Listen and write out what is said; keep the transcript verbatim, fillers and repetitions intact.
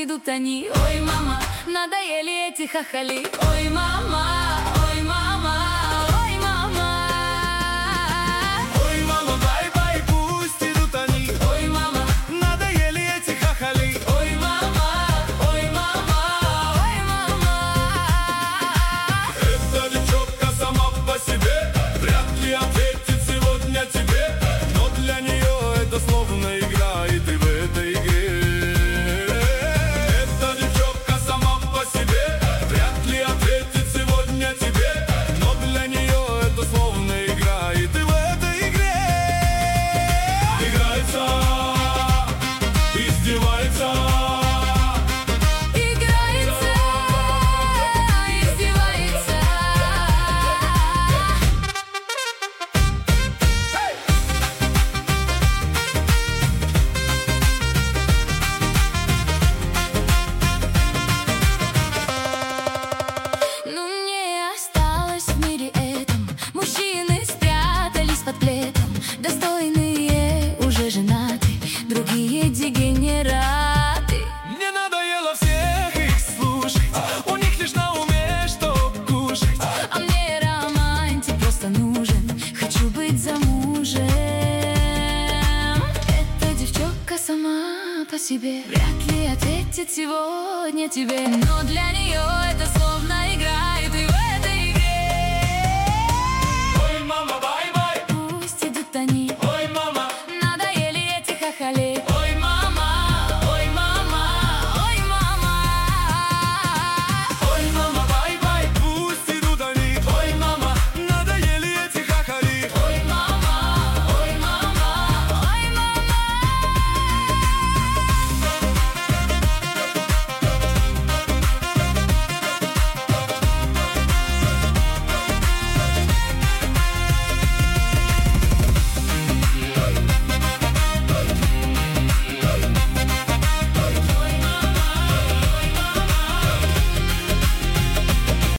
идут они. Ой, мама, надоели эти хахали. Ой, мама, ой, мама, ой, мама. Ой, мама, бай-бай, пусть идут они. Ой, мама, надоели эти хахали. ой, мама, ой, мама, ой, мама. Эта девчонка сама по себе вряд ли ответит сегодня тебе, но для нее это словно играет и в этой игре. Эта девчонка сама по себе вряд ли ответит сегодня тебе, но для нее это словно играет и в этой игре. Играется, издевается. Играется, издевается. Ну не осталось в мире этом. Мужчины спрятались под пледом. Достойные уже женаты, другие дегенераты. Мне надоело всех их слушать, у них лишь на уме, что кушать. А мне романтик просто нужен. Хочу быть замужем. Эта девчонка сама по себе вряд ли ответит сегодня тебе, но для нее это словно играет и в этой игре. Ой, мама, бай-бай, Пусть идут они. ой, мама, Надоели эти хахали.